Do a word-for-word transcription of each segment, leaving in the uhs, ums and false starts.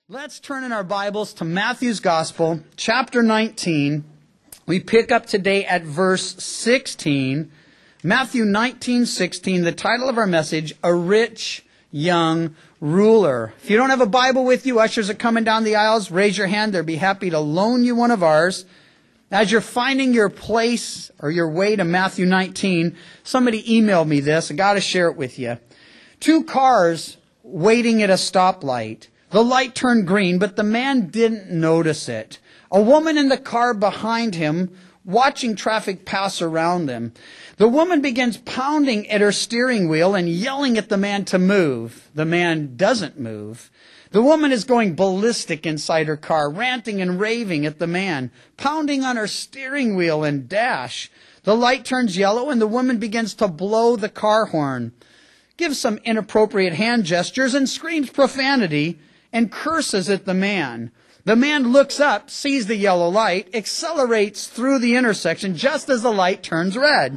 Let's turn in our Bibles to Matthew's Gospel, chapter nineteen. We pick up today at verse sixteen. Matthew nineteen sixteen, the title of our message, A Rich Young Ruler. If you don't have a Bible with you, ushers are coming down the aisles. Raise your hand. They'll be happy to loan you one of ours. As you're finding your place or your way to Matthew nineteen, somebody emailed me this. I got to share it with you. Two cars waiting at a stoplight. The light turned green, but the man didn't notice it. A woman in the car behind him, watching traffic pass around them. The woman begins pounding at her steering wheel and yelling at the man to move. The man doesn't move. The woman is going ballistic inside her car, ranting and raving at the man, pounding on her steering wheel and dash. The light turns yellow and the woman begins to blow the car horn, gives some inappropriate hand gestures and screams profanity and curses at the man. The man looks up, sees the yellow light, accelerates through the intersection just as the light turns red.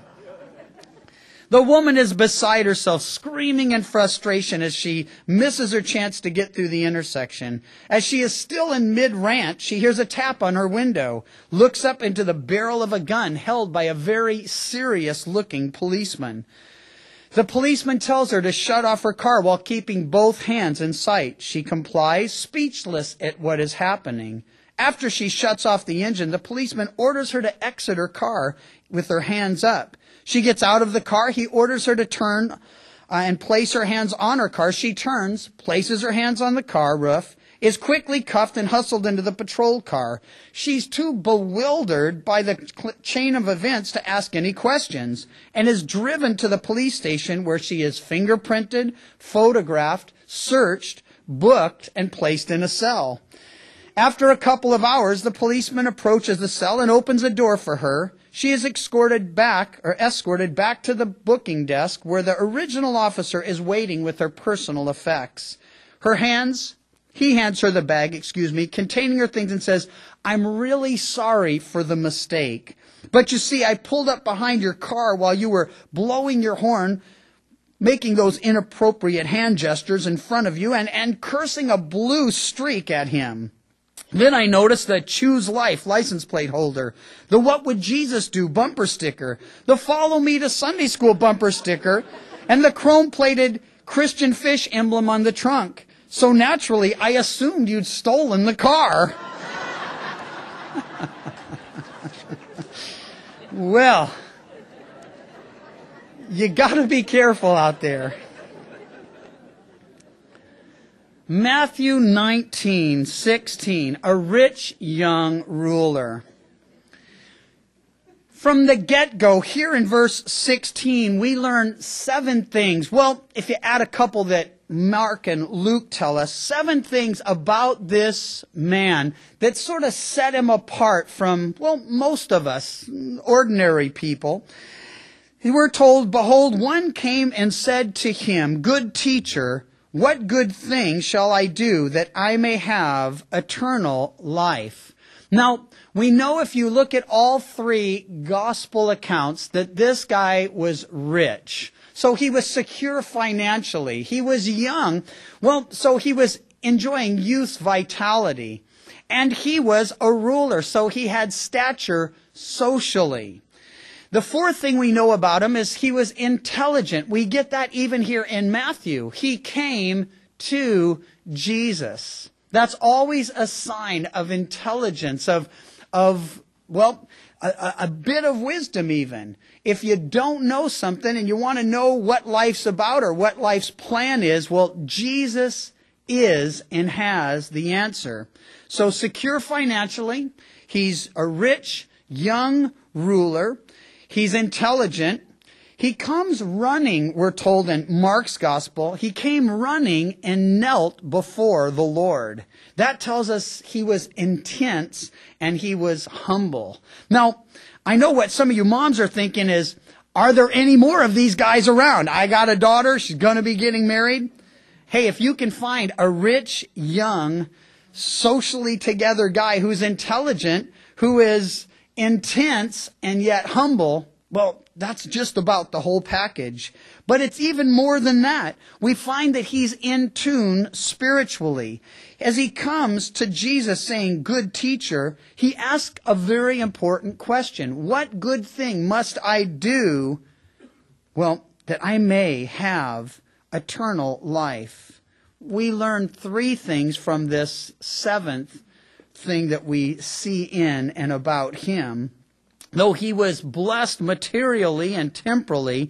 The woman is beside herself, screaming in frustration as she misses her chance to get through the intersection. As she is still in mid-rant, she hears a tap on her window, looks up into the barrel of a gun held by a very serious-looking policeman. The policeman tells her to shut off her car while keeping both hands in sight. She complies, speechless at what is happening. After she shuts off the engine, the policeman orders her to exit her car with her hands up. She gets out of the car. He orders her to turn uh, and place her hands on her car. She turns, places her hands on the car roof, is quickly cuffed and hustled into the patrol car. She's too bewildered by the cl- chain of events to ask any questions and is driven to the police station where she is fingerprinted, photographed, searched, booked, and placed in a cell. After a couple of hours, the policeman approaches the cell and opens a door for her. She is escorted back or escorted back to the booking desk where the original officer is waiting with her personal effects. Her hands He hands her the bag, excuse me, containing her things and says, "I'm really sorry for the mistake. But you see, I pulled up behind your car while you were blowing your horn, making those inappropriate hand gestures in front of you and, and cursing a blue streak at him. Then I noticed the Choose Life license plate holder, the What Would Jesus Do bumper sticker, the Follow Me to Sunday School bumper sticker, and the chrome-plated Christian fish emblem on the trunk. So naturally, I assumed you'd stolen the car." Well, you got to be careful out there. Matthew nineteen sixteen, a rich young ruler. From the get-go, here in verse sixteen, we learn seven things. Well, if you add a couple that Mark and Luke tell us, seven things about this man that sort of set him apart from, well, most of us, ordinary people. We're told, "Behold, one came and said to him, 'Good teacher, what good thing shall I do that I may have eternal life?'" Now, we know if you look at all three gospel accounts that this guy was rich. So he was secure financially. He was young. Well, so he was enjoying youth's vitality. And he was a ruler, so he had stature socially. The fourth thing we know about him is he was intelligent. We get that even here in Matthew. He came to Jesus. That's always a sign of intelligence, of, of well, a, a bit of wisdom even. If you don't know something and you want to know what life's about or what life's plan is, well, Jesus is and has the answer. So secure financially, he's a rich, young ruler, he's intelligent. He comes running, we're told in Mark's gospel, he came running and knelt before the Lord. That tells us he was intense and he was humble. Now, I know what some of you moms are thinking is, are there any more of these guys around? I got a daughter, she's going to be getting married. Hey, if you can find a rich, young, socially together guy who's intelligent, who is intense and yet humble, well, that's just about the whole package. But it's even more than that. We find that he's in tune spiritually. As he comes to Jesus saying, good teacher, he asks a very important question. What good thing must I do, well, that I may have eternal life? We learn three things from this seventh thing that we see in and about him. Though he was blessed materially and temporally,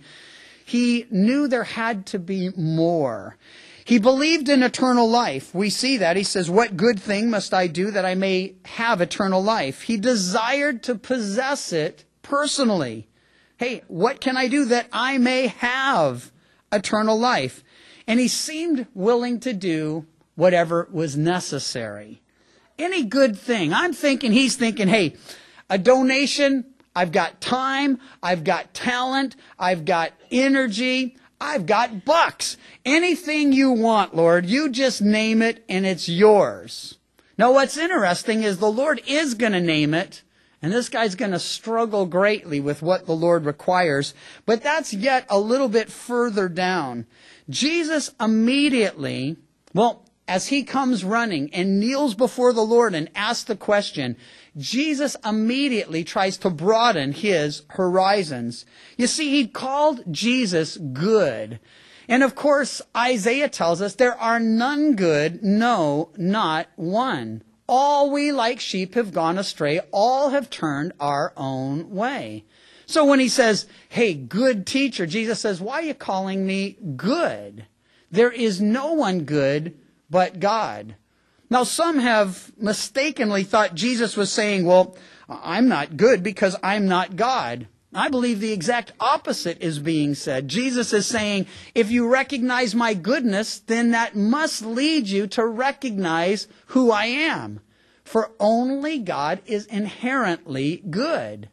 he knew there had to be more. He believed in eternal life. We see that. He says, what good thing must I do that I may have eternal life? He desired to possess it personally. Hey, what can I do that I may have eternal life? And he seemed willing to do whatever was necessary. Any good thing. I'm thinking, he's thinking, hey, a donation, I've got time, I've got talent, I've got energy, I've got bucks. Anything you want, Lord, you just name it and it's yours. Now what's interesting is the Lord is going to name it, and this guy's going to struggle greatly with what the Lord requires, but that's yet a little bit further down. Jesus immediately, well, as he comes running and kneels before the Lord and asks the question, Jesus immediately tries to broaden his horizons. You see, he called Jesus good. And of course, Isaiah tells us there are none good, no, not one. All we like sheep have gone astray. All have turned our own way. So when he says, hey, good teacher, Jesus says, why are you calling me good? There is no one good but God. Now, some have mistakenly thought Jesus was saying, well, I'm not good because I'm not God. I believe the exact opposite is being said. Jesus is saying, if you recognize my goodness, then that must lead you to recognize who I am. For only God is inherently good.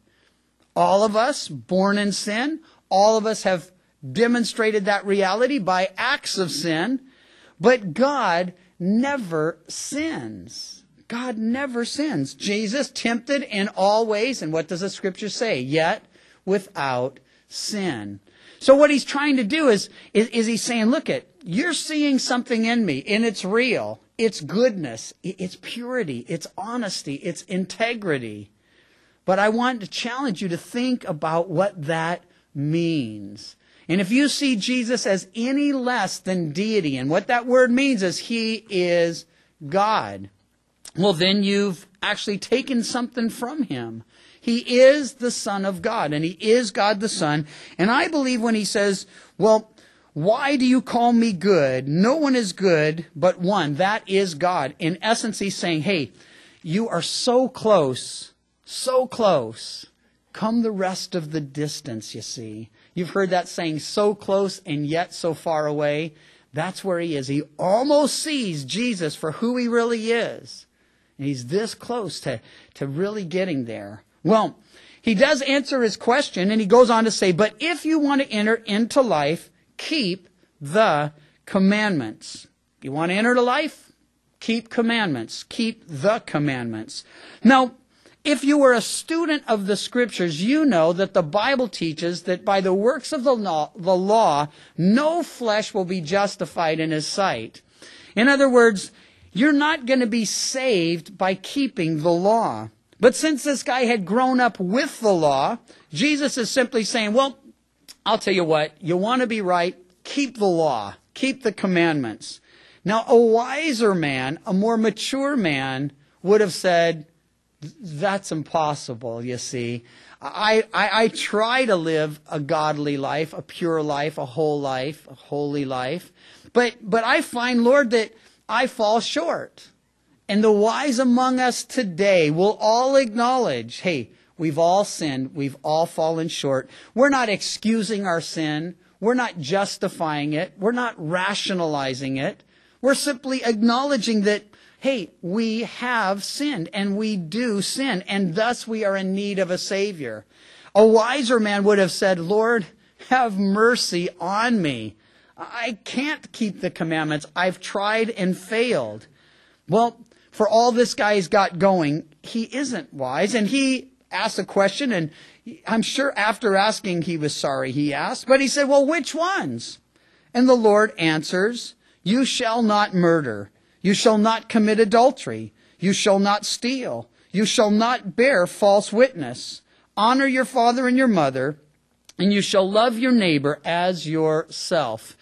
All of us born in sin, all of us have demonstrated that reality by acts of sin. But God never sins. God never sins. Jesus tempted in all ways, and what does the scripture say? Yet without sin. So what he's trying to do is, is, is he's saying, look at, you're seeing something in me, and it's real. It's goodness. It's purity. It's honesty. It's integrity. But I want to challenge you to think about what that means. And if you see Jesus as any less than deity, and what that word means is he is God, well, then you've actually taken something from him. He is the Son of God, and he is God the Son. And I believe when he says, well, why do you call me good? No one is good but one. That is God. In essence, he's saying, hey, you are so close, so close. Come the rest of the distance, you see. You've heard that saying, so close and yet so far away. That's where he is. He almost sees Jesus for who he really is. And he's this close to, to really getting there. Well, he does answer his question, and he goes on to say, but if you want to enter into life, keep the commandments. You want to enter to life? Keep commandments. Keep the commandments. Now, if you were a student of the scriptures, you know that the Bible teaches that by the works of the law, the law, no flesh will be justified in his sight. In other words, you're not going to be saved by keeping the law. But since this guy had grown up with the law, Jesus is simply saying, well, I'll tell you what, you want to be right, keep the law, keep the commandments. Now, a wiser man, a more mature man, would have said, that's impossible, you see. I, I, I try to live a godly life, a pure life, a whole life, a holy life. But, but I find, Lord, that I fall short. And the wise among us today will all acknowledge, hey, we've all sinned. We've all fallen short. We're not excusing our sin. We're not justifying it. We're not rationalizing it. We're simply acknowledging that, hey, we have sinned and we do sin, and thus we are in need of a Savior. A wiser man would have said, Lord, have mercy on me. I can't keep the commandments. I've tried and failed. Well, for all this guy's got going, he isn't wise, and he asks a question, and I'm sure after asking he was sorry, he asked, but he said, well, which ones? And the Lord answers, you shall not murder. You shall not commit adultery. You shall not steal. You shall not bear false witness. Honor your father and your mother, and you shall love your neighbor as yourself.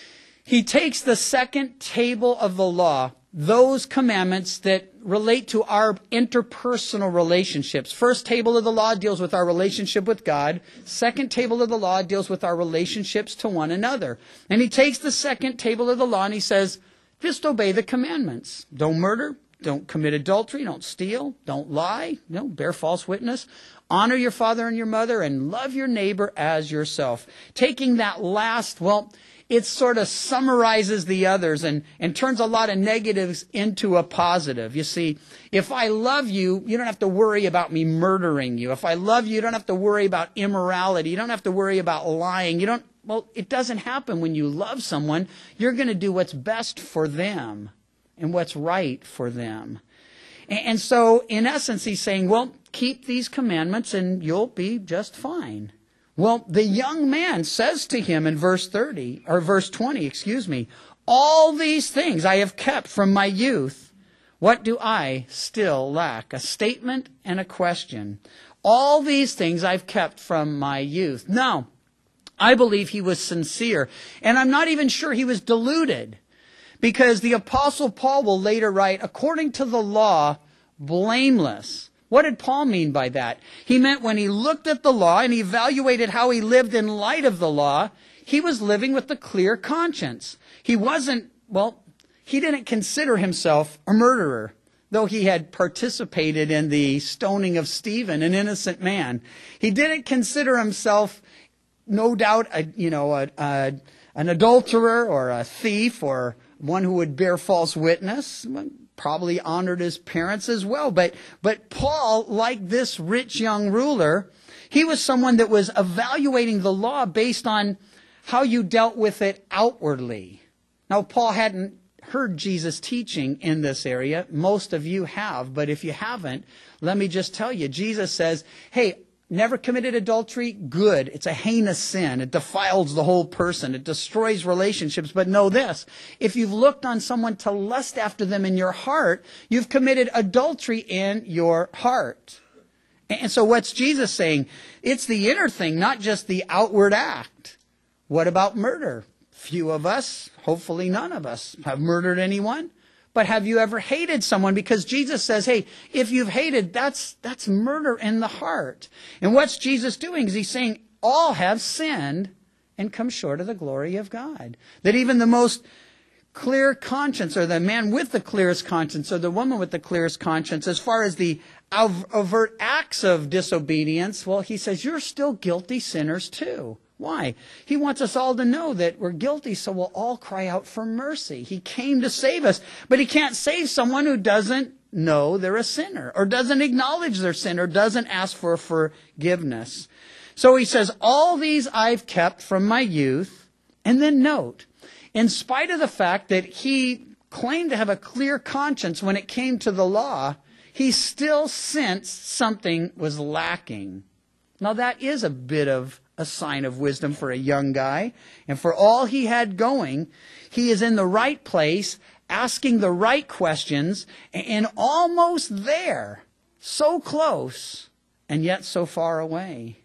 He takes the second table of the law, those commandments that relate to our interpersonal relationships. First table of the law deals with our relationship with God. Second table of the law deals with our relationships to one another. And he takes the second table of the law and he says, just obey the commandments. Don't murder. Don't commit adultery. Don't steal. Don't lie. Don't bear false witness. Honor your father and your mother and love your neighbor as yourself. Taking that last, well, it sort of summarizes the others and, and turns a lot of negatives into a positive. You see, if I love you, you don't have to worry about me murdering you. If I love you, you don't have to worry about immorality. You don't have to worry about lying. You don't, well, it doesn't happen when you love someone. You're going to do what's best for them and what's right for them. And, and so, in essence, he's saying, well, keep these commandments and you'll be just fine. Well, the young man says to him in verse thirty, or verse twenty, excuse me, all these things I have kept from my youth. What do I still lack? A statement and a question. All these things I've kept from my youth. Now, I believe he was sincere, and I'm not even sure he was deluded, because the Apostle Paul will later write, according to the law, blameless. What did Paul mean by that? He meant when he looked at the law and he evaluated how he lived in light of the law, he was living with a clear conscience. He wasn't, well, he didn't consider himself a murderer, though he had participated in the stoning of Stephen, an innocent man. He didn't consider himself, no doubt, a, you know, a, a, an adulterer or a thief or one who would bear false witness. Probably honored his parents as well. But, but Paul, like this rich young ruler, he was someone that was evaluating the law based on how you dealt with it outwardly. Now, Paul hadn't heard Jesus teaching in this area. Most of you have, but if you haven't, let me just tell you, Jesus says, hey, never committed adultery? Good. It's a heinous sin. It defiles the whole person. It destroys relationships. But know this, if you've looked on someone to lust after them in your heart, you've committed adultery in your heart. And so what's Jesus saying? It's the inner thing, not just the outward act. What about murder? Few of us, hopefully none of us, have murdered anyone. But have you ever hated someone? Because Jesus says, hey, if you've hated, that's that's murder in the heart. And what's Jesus doing? Is he's saying all have sinned and come short of the glory of God. That even the most clear conscience, or the man with the clearest conscience, or the woman with the clearest conscience, as far as the overt acts of disobedience, well, he says, you're still guilty sinners too. Why? He wants us all to know that we're guilty, so we'll all cry out for mercy. He came to save us, but he can't save someone who doesn't know they're a sinner, or doesn't acknowledge their sin, or doesn't ask for forgiveness. So he says, all these I've kept from my youth. And then note, in spite of the fact that he claimed to have a clear conscience when it came to the law, he still sensed something was lacking. Now that is a bit of a sign of wisdom for a young guy. And for all he had going, he is in the right place, asking the right questions, and almost there, so close, and yet so far away.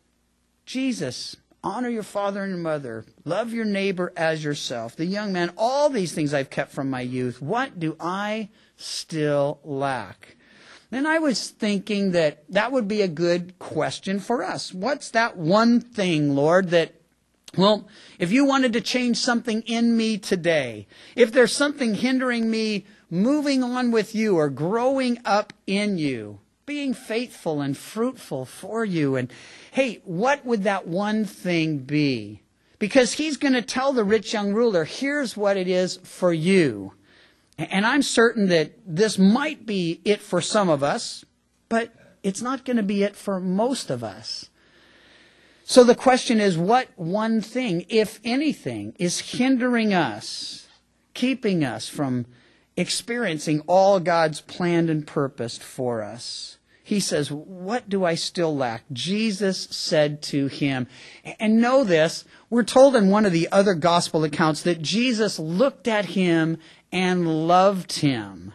Jesus, honor your father and your mother. Love your neighbor as yourself. The young man, all these things I've kept from my youth. What do I still lack? Then I was thinking that that would be a good question for us. What's that one thing, Lord, that, well, if you wanted to change something in me today, if there's something hindering me moving on with you or growing up in you, being faithful and fruitful for you, and hey, what would that one thing be? Because he's going to tell the rich young ruler, here's what it is for you. And I'm certain that this might be it for some of us, but it's not going to be it for most of us. So the question is, what one thing, if anything, is hindering us, keeping us from experiencing all God's planned and purposed for us? he says, what do I still lack? Jesus said to him, and know this, we're told in one of the other gospel accounts that Jesus looked at him and loved him.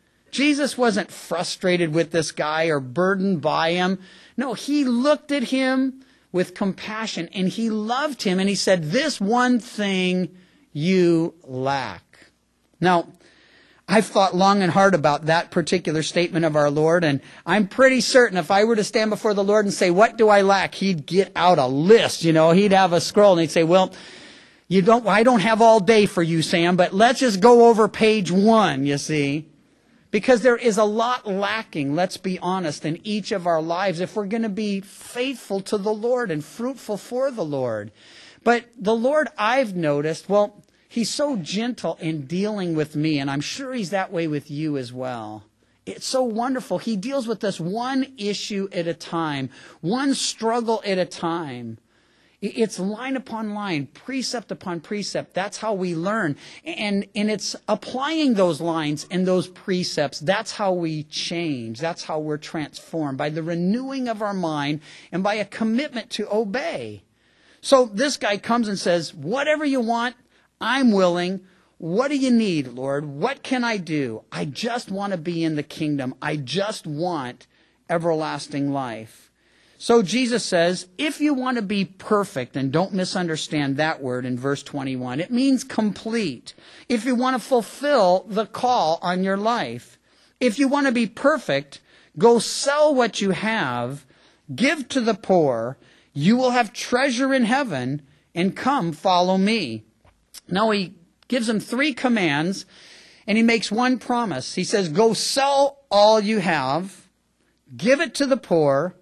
Jesus wasn't frustrated with this guy or burdened by him. No, he looked at him with compassion and he loved him and he said, this one thing you lack. Now, I've thought long and hard about that particular statement of our Lord, and I'm pretty certain if I were to stand before the Lord and say, what do I lack? He'd get out a list, you know, he'd have a scroll and he'd say, well, you don't, I don't have all day for you, Sam, but let's just go over page one, you see. Because there is a lot lacking, let's be honest, in each of our lives if we're going to be faithful to the Lord and fruitful for the Lord. But the Lord, I've noticed, well, he's so gentle in dealing with me, and I'm sure he's that way with you as well. It's so wonderful. He deals with us one issue at a time, one struggle at a time. It's line upon line, precept upon precept. That's how we learn. And, and it's applying those lines and those precepts. That's how we change. That's how we're transformed, by the renewing of our mind and by a commitment to obey. So this guy comes and says, whatever you want, I'm willing. What do you need, Lord? What can I do? I just want to be in the kingdom. I just want everlasting life. So Jesus says, if you want to be perfect, and don't misunderstand that word in verse twenty-one, it means complete. If you want to fulfill the call on your life, if you want to be perfect, go sell what you have, give to the poor, you will have treasure in heaven, and come follow me. Now he gives them three commands, and he makes one promise. He says, go sell all you have, give it to the poor,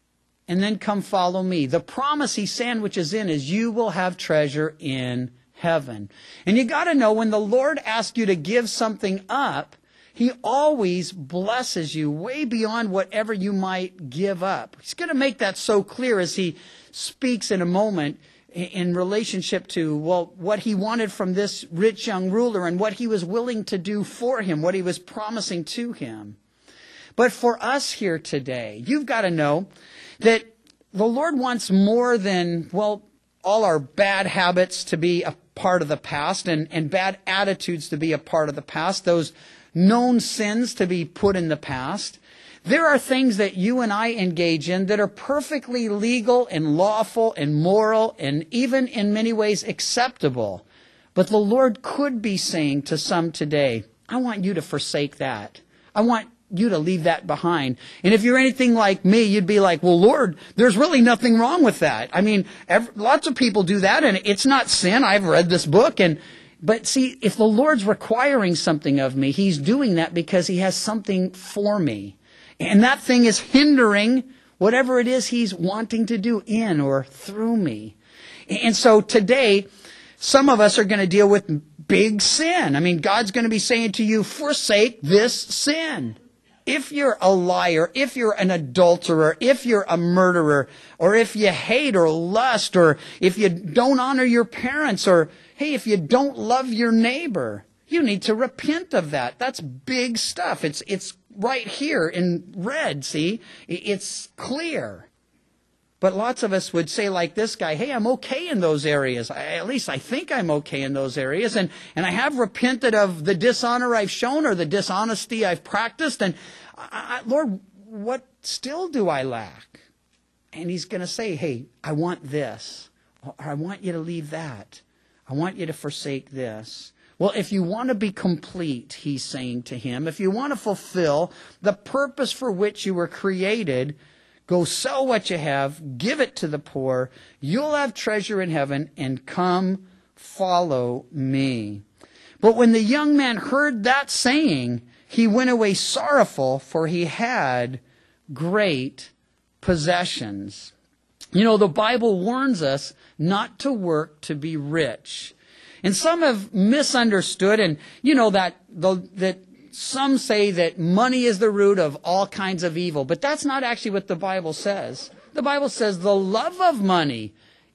and then come follow me. The promise he sandwiches in is you will have treasure in heaven. And you got to know, when the Lord asks you to give something up, he always blesses you way beyond whatever you might give up. He's going to make that so clear as he speaks in a moment in relationship to, well, what he wanted from this rich young ruler and what he was willing to do for him, what he was promising to him. But for us here today, you've got to know that the Lord wants more than, well, all our bad habits to be a part of the past and, and bad attitudes to be a part of the past, those known sins to be put in the past. There are things that you and I engage in that are perfectly legal and lawful and moral and even in many ways acceptable. But the Lord could be saying to some today, I want you to forsake that. I want you to leave that behind. And if you're anything like me, you'd be like, well, Lord, there's really nothing wrong with that. I mean, every, lots of people do that, and it's not sin. I've read this book. and But see, if the Lord's requiring something of me, he's doing that because he has something for me. And that thing is hindering whatever it is he's wanting to do in or through me. And so today, some of us are going to deal with big sin. I mean, God's going to be saying to you, forsake this sin. If you're a liar, if you're an adulterer, if you're a murderer, or if you hate or lust, or if you don't honor your parents, or, hey, if you don't love your neighbor, you need to repent of that. That's big stuff. It's, it's right here in red, see? It's clear. But lots of us would say like this guy, hey, I'm okay in those areas. I, at least I think I'm okay in those areas. And, and I have repented of the dishonor I've shown or the dishonesty I've practiced. And I, I, Lord, what still do I lack? And he's going to say, hey, I want this. Or I want you to leave that. I want you to forsake this. Well, if you want to be complete, he's saying to him, if you want to fulfill the purpose for which you were created, go sell what you have, give it to the poor, you'll have treasure in heaven, and come follow me. But when the young man heard that saying, he went away sorrowful, for he had great possessions. You know, the Bible warns us not to work to be rich. And some have misunderstood, and you know that the, that some say that money is the root of all kinds of evil, but that's not actually what the Bible says. The Bible says the love of money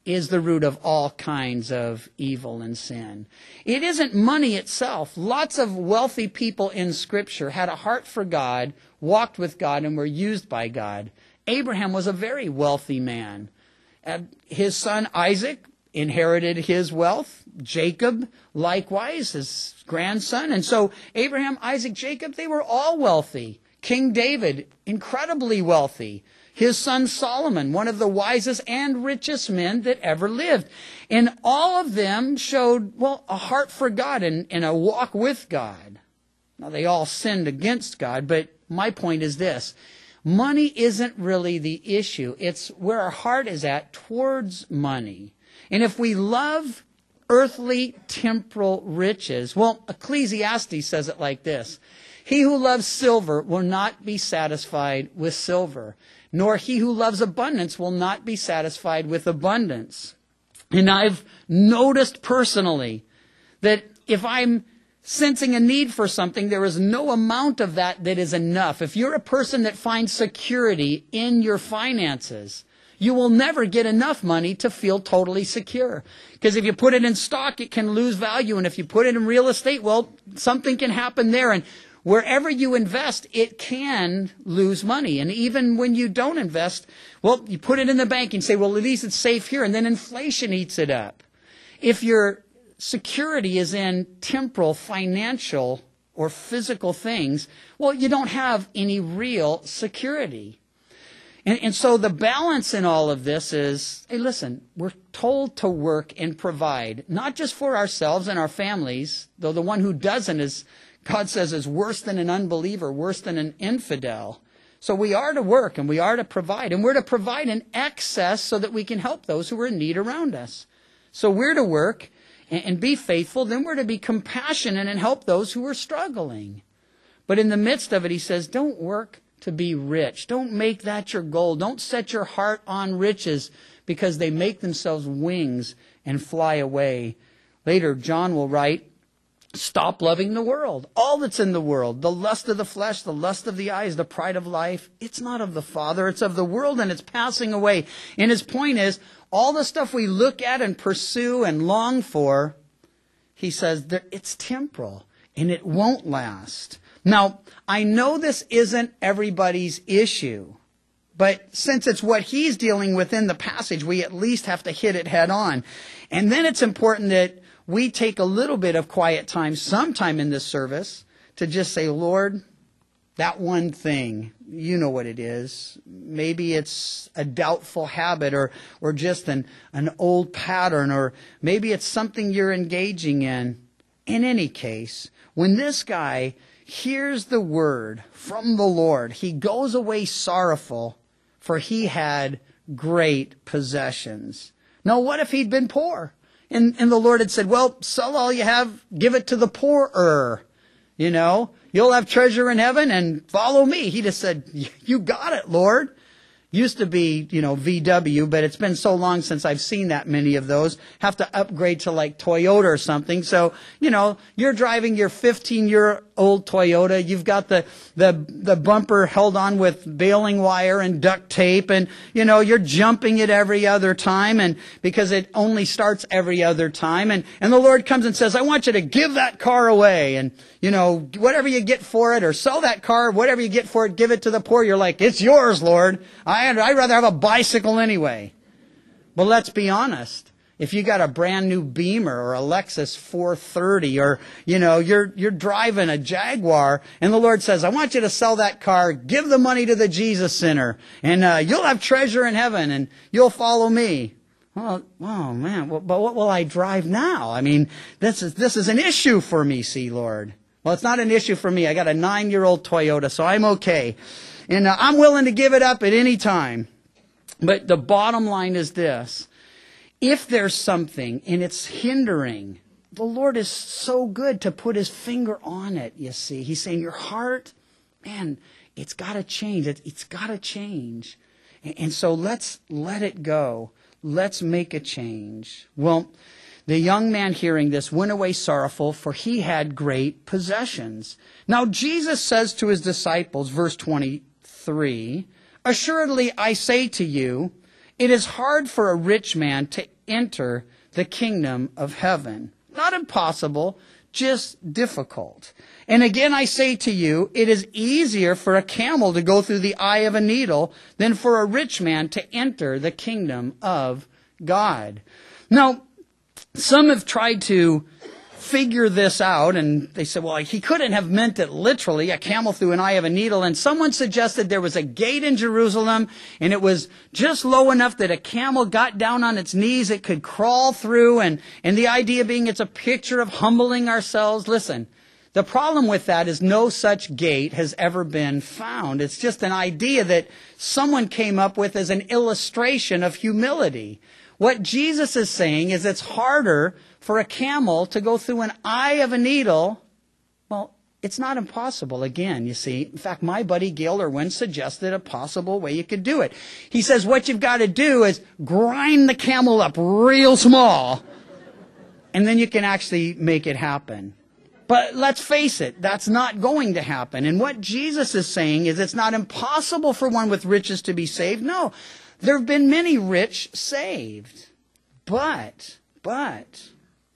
is the root of all kinds of evil and sin. It isn't money itself. Lots of wealthy people in Scripture had a heart for God, walked with God, and were used by God. Abraham was a very wealthy man. And his son Isaac inherited his wealth. Jacob, likewise, his grandson. And so Abraham, Isaac, Jacob, they were all wealthy. King David, incredibly wealthy. His son Solomon, one of the wisest and richest men that ever lived. And all of them showed, well, a heart for God and, and a walk with God. Now, they all sinned against God, but my point is this. Money isn't really the issue. It's where our heart is at towards money. And if we love earthly temporal riches, well, Ecclesiastes says it like this. He who loves silver will not be satisfied with silver, nor he who loves abundance will not be satisfied with abundance. And I've noticed personally that if I'm sensing a need for something, there is no amount of that that is enough. If you're a person that finds security in your finances, you will never get enough money to feel totally secure. Because if you put it in stock, it can lose value. And if you put it in real estate, well, something can happen there. And wherever you invest, it can lose money. And even when you don't invest, well, you put it in the bank and say, well, at least it's safe here. And then inflation eats it up. If your security is in temporal, financial, or physical things, well, you don't have any real security. And, and so the balance in all of this is, hey, listen, we're told to work and provide, not just for ourselves and our families, though the one who doesn't is, God says, is worse than an unbeliever, worse than an infidel. So we are to work and we are to provide. And we're to provide in excess so that we can help those who are in need around us. So we're to work and, and be faithful. Then we're to be compassionate and help those who are struggling. But in the midst of it, he says, don't work to be rich. Don't make that your goal. Don't set your heart on riches because they make themselves wings and fly away. Later, John will write, stop loving the world. All that's in the world, the lust of the flesh, the lust of the eyes, the pride of life, it's not of the Father, it's of the world, and it's passing away. And his point is, all the stuff we look at and pursue and long for, he says, it's temporal, and it won't last. Now, I know this isn't everybody's issue, but since it's what he's dealing with in the passage, we at least have to hit it head on. And then it's important that we take a little bit of quiet time sometime in this service to just say, Lord, that one thing, you know what it is. Maybe it's a doubtful habit or or just an, an old pattern, or maybe it's something you're engaging in. In any case, when this guy hears the word from the Lord, he goes away sorrowful, for he had great possessions. Now, what if he'd been poor? And, and the Lord had said, well, sell all you have, give it to the poorer. You know, you'll have treasure in heaven and follow me. He just said, you got it, Lord. Used to be, you know, V W, but it's been so long since I've seen that many of those. Have to upgrade to like Toyota or something. So, you know, you're driving your fifteen-year-old Toyota. You've got the, the, the bumper held on with baling wire and duct tape. And, you know, you're jumping it every other time, and because it only starts every other time. And, and the Lord comes and says, I want you to give that car away. And, you know, whatever you get for it, or sell that car, whatever you get for it, give it to the poor. You're like, it's yours, Lord. I I'd rather have a bicycle anyway. But let's be honest. If you got a brand new Beamer or a Lexus four thirty, or, you know, you're, you're driving a Jaguar, and the Lord says, I want you to sell that car, give the money to the Jesus Center, and uh, you'll have treasure in heaven, and you'll follow me. Well, oh man, well, but what will I drive now? I mean, this is, this is an issue for me, see, Lord. Well, it's not an issue for me. I got a nine-year-old Toyota, so I'm okay. And uh, I'm willing to give it up at any time. But the bottom line is this. If there's something and it's hindering, the Lord is so good to put his finger on it, you see. He's saying, your heart, man, it's got to change. It, it's got to change. And, and so let's let it go. Let's make a change. Well, the young man hearing this went away sorrowful, for he had great possessions. Now Jesus says to his disciples, verse twenty-three, assuredly I say to you, It is hard for a rich man to enter the kingdom of heaven. Not impossible, just difficult. And again, I say to you, it is easier for a camel to go through the eye of a needle than for a rich man to enter the kingdom of God. Now, some have tried to figure this out, and they said, well, he couldn't have meant it literally, a camel through an eye of a needle. And someone suggested there was a gate in Jerusalem, and it was just low enough that a camel got down on its knees, it could crawl through, and, and the idea being it's a picture of humbling ourselves. Listen, the problem with that is no such gate has ever been found. It's just an idea that someone came up with as an illustration of humility. What Jesus is saying is it's harder for a camel to go through an eye of a needle. Well, it's not impossible, again, you see. In fact, my buddy Gail Irwin suggested a possible way you could do it. He says what you've got to do is grind the camel up real small, and then you can actually make it happen. But let's face it, that's not going to happen. And what Jesus is saying is it's not impossible for one with riches to be saved. No, there have been many rich saved. But, but,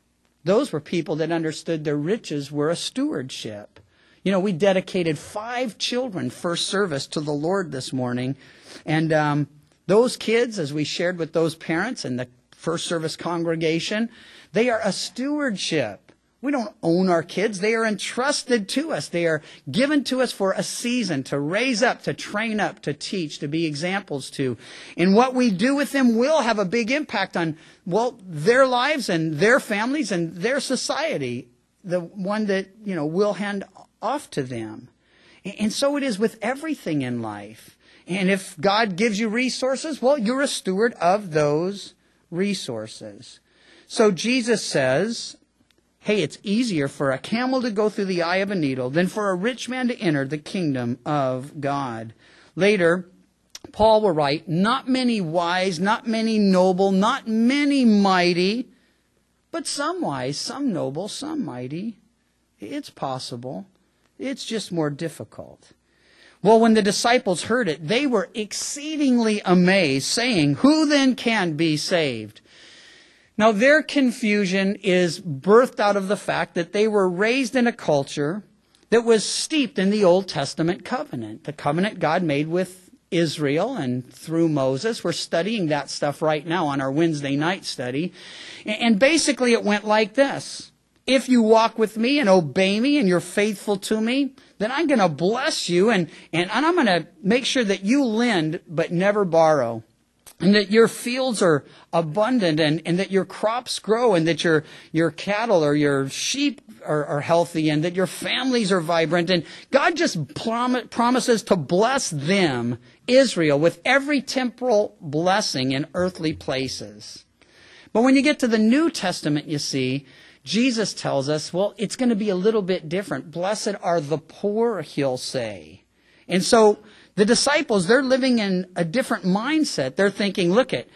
those were people that understood their riches were a stewardship. You know, we dedicated five children first service to the Lord this morning. And um, those kids, as we shared with those parents and the first service congregation, they are a stewardship. We don't own our kids. They are entrusted to us. They are given to us for a season to raise up, to train up, to teach, to be examples to. And what we do with them will have a big impact on, well, their lives and their families and their society, the one that, you know, we'll hand off to them. And so it is with everything in life. And if God gives you resources, well, you're a steward of those resources. So Jesus says, hey, it's easier for a camel to go through the eye of a needle than for a rich man to enter the kingdom of God. Later, Paul will write, not many wise, not many noble, not many mighty, but some wise, some noble, some mighty. It's possible. It's just more difficult. Well, when the disciples heard it, they were exceedingly amazed, saying, who then can be saved? Now, their confusion is birthed out of the fact that they were raised in a culture that was steeped in the Old Testament covenant, the covenant God made with Israel and through Moses. We're studying that stuff right now on our Wednesday night study. And basically it went like this. If you walk with me and obey me and you're faithful to me, then I'm going to bless you and, and I'm going to make sure that you lend but never borrow. And that your fields are abundant and, and that your crops grow and that your, your cattle or your sheep are, are healthy and that your families are vibrant. And God just prom- promises to bless them, Israel, with every temporal blessing in earthly places. But when you get to the New Testament, you see, Jesus tells us, well, it's going to be a little bit different. Blessed are the poor, he'll say. And so the disciples, they're living in a different mindset. They're thinking, look at,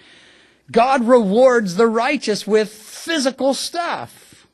God rewards the righteous with physical stuff.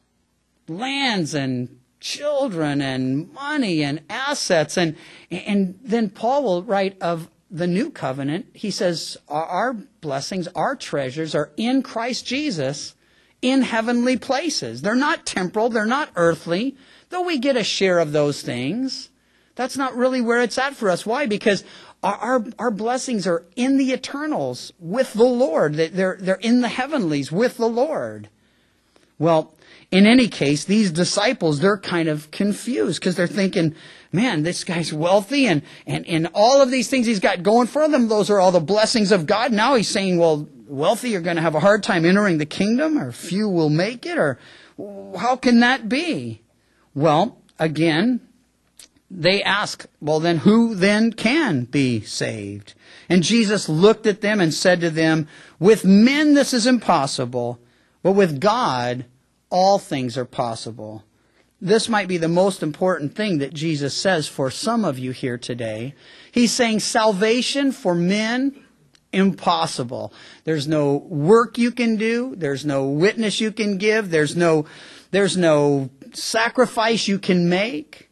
Lands and children and money and assets. And, and then Paul will write of the new covenant. He says, our blessings, our treasures are in Christ Jesus in heavenly places. They're not temporal. They're not earthly. Though we get a share of those things. That's not really where it's at for us. Why? Because our, our, our blessings are in the eternals with the Lord. They're, they're in the heavenlies with the Lord. Well, in any case, these disciples, they're kind of confused because they're thinking, man, this guy's wealthy and, and, and all of these things he's got going for them, those are all the blessings of God. Now he's saying, well, wealthy are going to have a hard time entering the kingdom, or few will make it, or how can that be? Well, again, they ask, well, then who then can be saved? And Jesus looked at them and said to them, with men this is impossible, but with God all things are possible. This might be the most important thing that Jesus says for some of you here today. He's saying salvation for men, impossible. There's no work you can do. There's no witness you can give. There's no, there's no sacrifice you can make.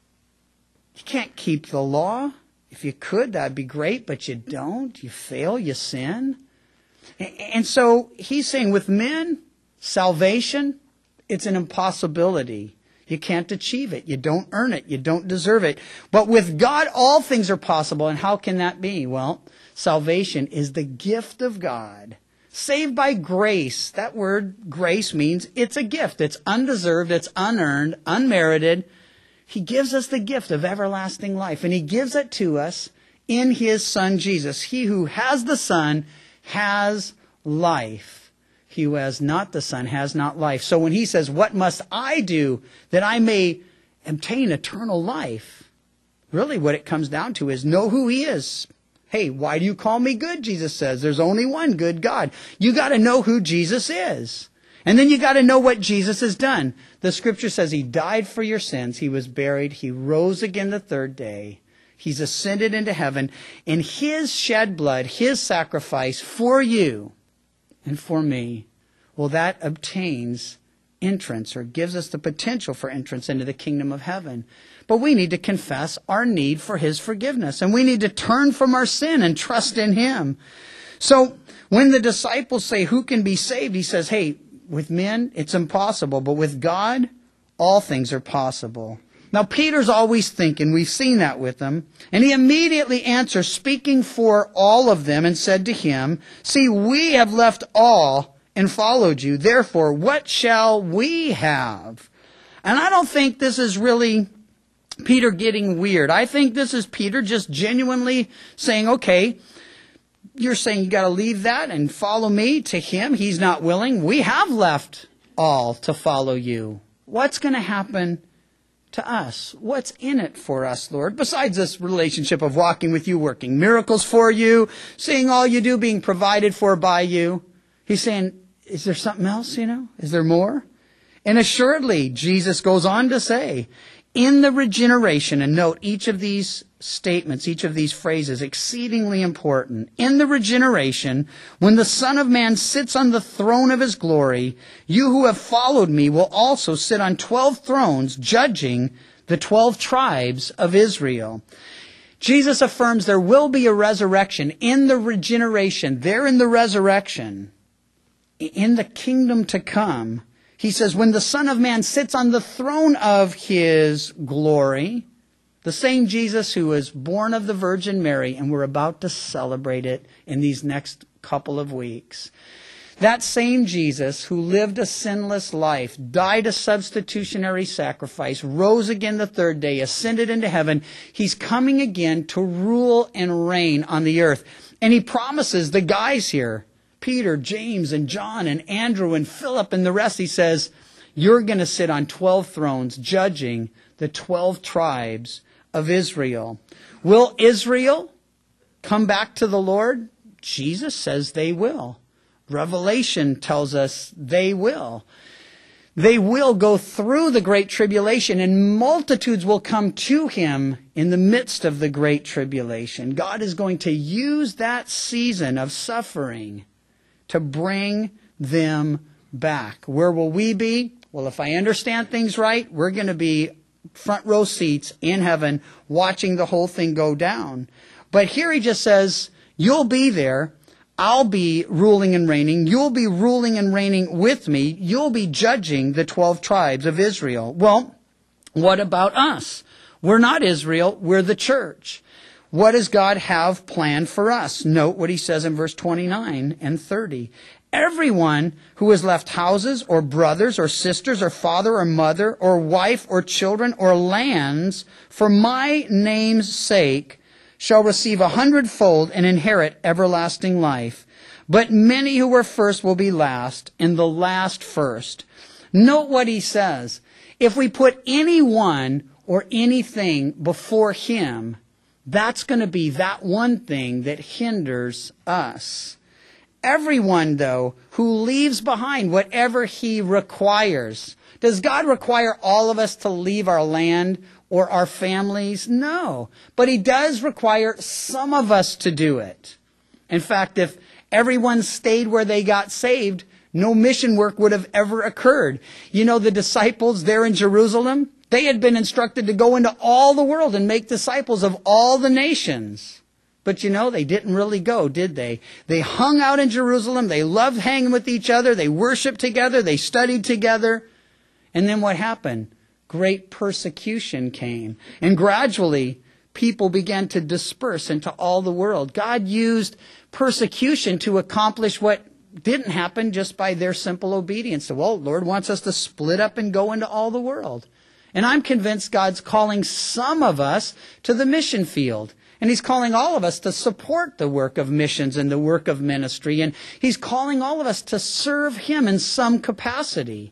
You can't keep the law. If you could, that'd be great, but you don't. You fail, you sin. And so he's saying with men, salvation, it's an impossibility. You can't achieve it. You don't earn it. You don't deserve it. But with God, all things are possible. And how can that be? Well, salvation is the gift of God. Saved by grace. That word grace means it's a gift. It's undeserved. It's unearned, unmerited. He gives us the gift of everlasting life. And he gives it to us in his Son Jesus. He who has the Son has life. He who has not the Son has not life. So when he says, what must I do that I may obtain eternal life? Really what it comes down to is know who he is. Hey, why do you call me good? Jesus says. There's only one good God. You got to know who Jesus is. And then you got to know what Jesus has done. The scripture says he died for your sins. He was buried. He rose again the third day. He's ascended into heaven. And his shed blood, his sacrifice for you and for me, well, that obtains entrance or gives us the potential for entrance into the kingdom of heaven. But we need to confess our need for his forgiveness. And we need to turn from our sin and trust in him. So when the disciples say, who can be saved? He says, hey, with men, it's impossible. But with God, all things are possible. Now, Peter's always thinking. We've seen that with him. And he immediately answers, speaking for all of them, and said to him, see, we have left all and followed you. Therefore, what shall we have? And I don't think this is really Peter getting weird. I think this is Peter just genuinely saying, okay, you're saying you got to leave that and follow me to him. He's not willing. We have left all to follow you. What's going to happen to us? What's in it for us, Lord? Besides this relationship of walking with you, working miracles for you, seeing all you do, being provided for by you. He's saying, is there something else, you know? Is there more? And assuredly, Jesus goes on to say, in the regeneration, and note each of these statements, each of these phrases, exceedingly important. In the regeneration, when the Son of Man sits on the throne of his glory, you who have followed me will also sit on twelve thrones, judging the twelve tribes of Israel. Jesus affirms there will be a resurrection in the regeneration. There in the resurrection, in the kingdom to come. He says, when the Son of Man sits on the throne of his glory, the same Jesus who was born of the Virgin Mary, and we're about to celebrate it in these next couple of weeks. That same Jesus who lived a sinless life, died a substitutionary sacrifice, rose again the third day, ascended into heaven. He's coming again to rule and reign on the earth. And he promises the guys here, Peter, James, and John, and Andrew, and Philip, and the rest, he says, you're going to sit on twelve thrones judging the twelve tribes of Israel. Will Israel come back to the Lord? Jesus says they will. Revelation tells us they will. They will go through the great tribulation, and multitudes will come to him in the midst of the great tribulation. God is going to use that season of suffering to bring them back. Where will we be? Well, if I understand things right, we're going to be front row seats in heaven watching the whole thing go down. But here he just says, you'll be there. I'll be ruling and reigning. You'll be ruling and reigning with me. You'll be judging the twelve tribes of Israel. Well, what about us? We're not Israel. We're the church. What does God have planned for us? Note what he says in verse twenty-nine and thirty. Everyone who has left houses or brothers or sisters or father or mother or wife or children or lands for my name's sake shall receive a hundredfold and inherit everlasting life. But many who were first will be last, and the last first. Note what he says. If we put anyone or anything before him, that's going to be that one thing that hinders us. Everyone, though, who leaves behind whatever he requires. Does God require all of us to leave our land or our families? No. But he does require some of us to do it. In fact, if everyone stayed where they got saved, no mission work would have ever occurred. You know, the disciples there in Jerusalem, they had been instructed to go into all the world and make disciples of all the nations. But you know, they didn't really go, did they? They hung out in Jerusalem. They loved hanging with each other. They worshiped together. They studied together. And then what happened? Great persecution came. And gradually, people began to disperse into all the world. God used persecution to accomplish what didn't happen just by their simple obedience. So, well, Lord wants us to split up and go into all the world. And I'm convinced God's calling some of us to the mission field. And He's calling all of us to support the work of missions and the work of ministry. And He's calling all of us to serve Him in some capacity.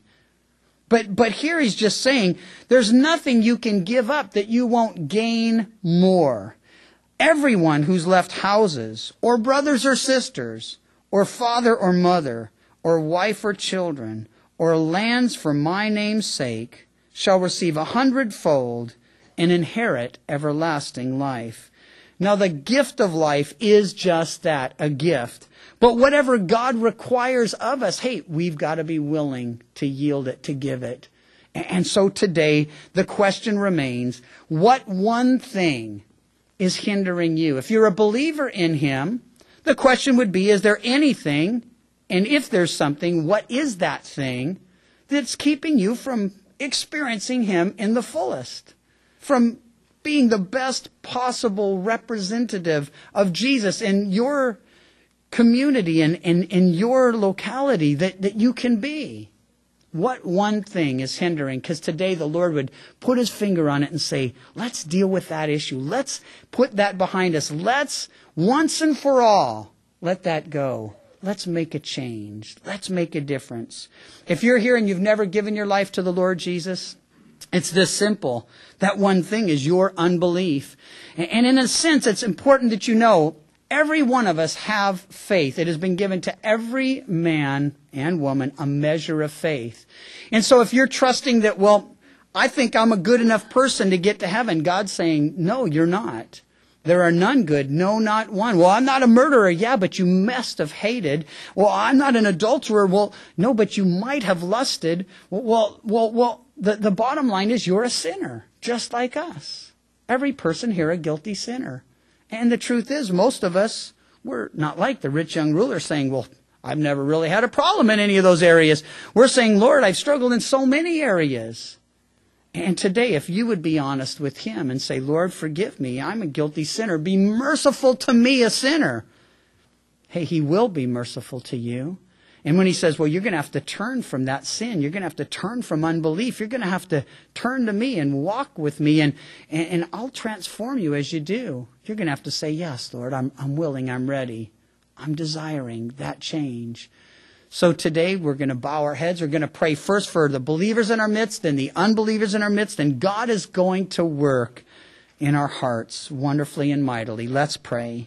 But, but here He's just saying, there's nothing you can give up that you won't gain more. Everyone who's left houses, or brothers or sisters, or father or mother, or wife or children, or lands for my name's sake, shall receive a hundredfold and inherit everlasting life. Now the gift of life is just that, a gift. But whatever God requires of us, hey, we've got to be willing to yield it, to give it. And so today, the question remains, what one thing is hindering you? If you're a believer in Him, the question would be, is there anything, and if there's something, what is that thing that's keeping you from experiencing Him in the fullest? From being the best possible representative of Jesus in your community and in, in your locality that, that you can be. What one thing is hindering? Because today the Lord would put His finger on it and say, let's deal with that issue. Let's put that behind us. Let's, once and for all, let that go. Let's make a change. Let's make a difference. If you're here and you've never given your life to the Lord Jesus, it's this simple. That one thing is your unbelief. And in a sense, it's important that you know, every one of us have faith. It has been given to every man and woman a measure of faith. And so if you're trusting that, well, I think I'm a good enough person to get to heaven, God's saying, no, you're not. There are none good, no, not one. Well, I'm not a murderer. Yeah, but you must have hated. Well, I'm not an adulterer. Well, no, but you might have lusted. Well, well, well, the, the bottom line is you're a sinner, just like us. Every person here a guilty sinner. And the truth is, most of us, we're not like the rich young ruler saying, well, I've never really had a problem in any of those areas. We're saying, Lord, I've struggled in so many areas. And today, if you would be honest with Him and say, Lord, forgive me, I'm a guilty sinner. Be merciful to me, a sinner. Hey, He will be merciful to you. And when He says, well, you're going to have to turn from that sin. You're going to have to turn from unbelief. You're going to have to turn to me and walk with me. And, and, and I'll transform you as you do. You're going to have to say, yes, Lord, I'm, I'm willing. I'm ready. I'm desiring that change. So today we're going to bow our heads. We're going to pray first for the believers in our midst, then the unbelievers in our midst. And God is going to work in our hearts wonderfully and mightily. Let's pray.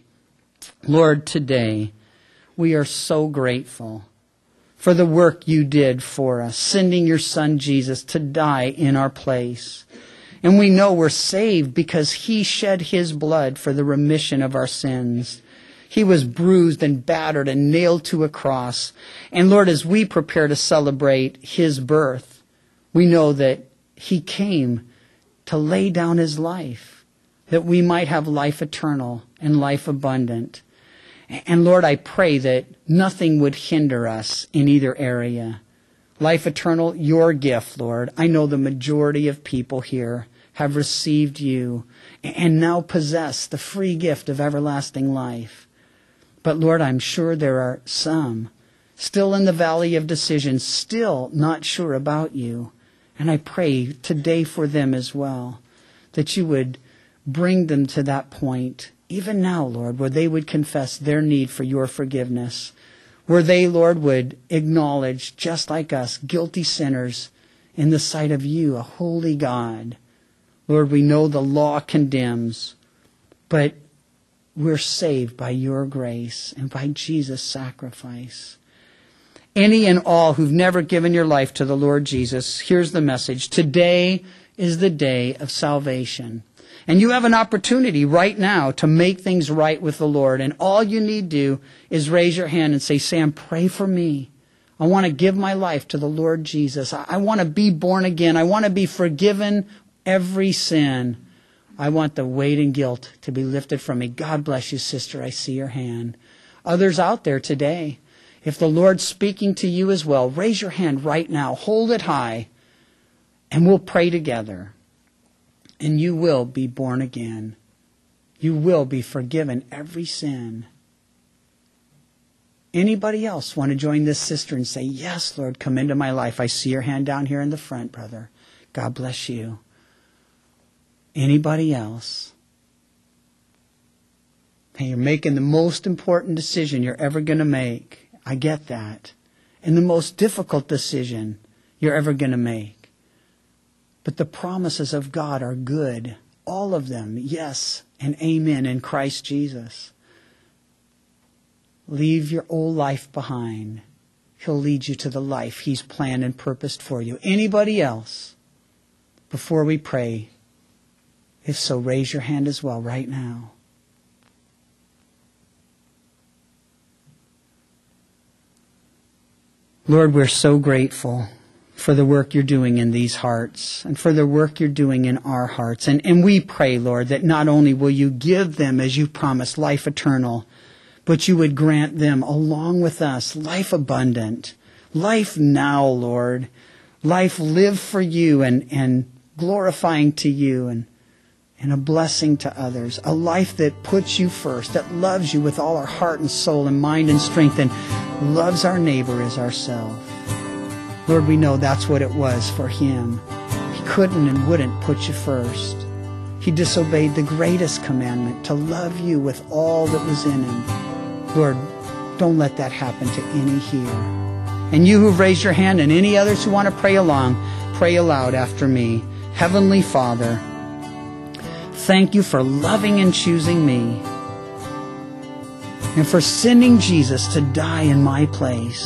Lord, today we are so grateful for the work you did for us, sending your Son Jesus to die in our place. And we know we're saved because He shed His blood for the remission of our sins. He was bruised and battered and nailed to a cross. And Lord, as we prepare to celebrate His birth, we know that He came to lay down His life, that we might have life eternal and life abundant. And Lord, I pray that nothing would hinder us in either area. Life eternal, your gift, Lord. I know the majority of people here have received you and now possess the free gift of everlasting life. But Lord, I'm sure there are some still in the valley of decision, still not sure about you. And I pray today for them as well, that you would bring them to that point, even now, Lord, where they would confess their need for your forgiveness, where they, Lord, would acknowledge, just like us, guilty sinners in the sight of you, a holy God. Lord, we know the law condemns, but we're saved by your grace and by Jesus' sacrifice. Any and all who've never given your life to the Lord Jesus, here's the message. Today is the day of salvation. And you have an opportunity right now to make things right with the Lord. And all you need to do is raise your hand and say, Sam, pray for me. I want to give my life to the Lord Jesus. I want to be born again. I want to be forgiven every sin. I want the weight and guilt to be lifted from me. God bless you, sister. I see your hand. Others out there today, if the Lord's speaking to you as well, raise your hand right now. Hold it high, and we'll pray together. And you will be born again. You will be forgiven every sin. Anybody else want to join this sister and say, yes, Lord, come into my life? I see your hand down here in the front, brother. God bless you. Anybody else? Hey, you're making the most important decision you're ever going to make. I get that. And the most difficult decision you're ever going to make. But the promises of God are good. All of them, yes and amen in Christ Jesus. Leave your old life behind. He'll lead you to the life He's planned and purposed for you. Anybody else? Before we pray, if so, raise your hand as well right now. Lord, we're so grateful for the work you're doing in these hearts and for the work you're doing in our hearts. And, and we pray, Lord, that not only will you give them, as you promised, life eternal, but you would grant them, along with us, life abundant, life now, Lord, life lived for you and, and glorifying to you and, and a blessing to others, a life that puts you first, that loves you with all our heart and soul and mind and strength and loves our neighbor as ourselves. Lord, we know that's what it was for him. He couldn't and wouldn't put you first. He disobeyed the greatest commandment, to love you with all that was in him. Lord, don't let that happen to any here. And you who've raised your hand and any others who want to pray along, pray aloud after me. Heavenly Father, thank you for loving and choosing me and for sending Jesus to die in my place,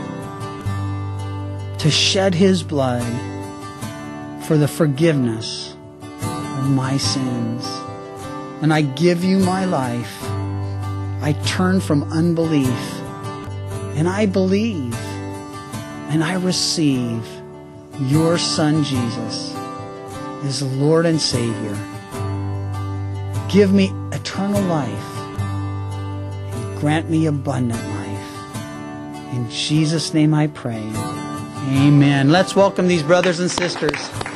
to shed His blood for the forgiveness of my sins. And I give you my life. I turn from unbelief and I believe and I receive your Son Jesus as Lord and Savior. Give me eternal life and grant me abundant life. In Jesus' name I pray. Amen. Let's welcome these brothers and sisters.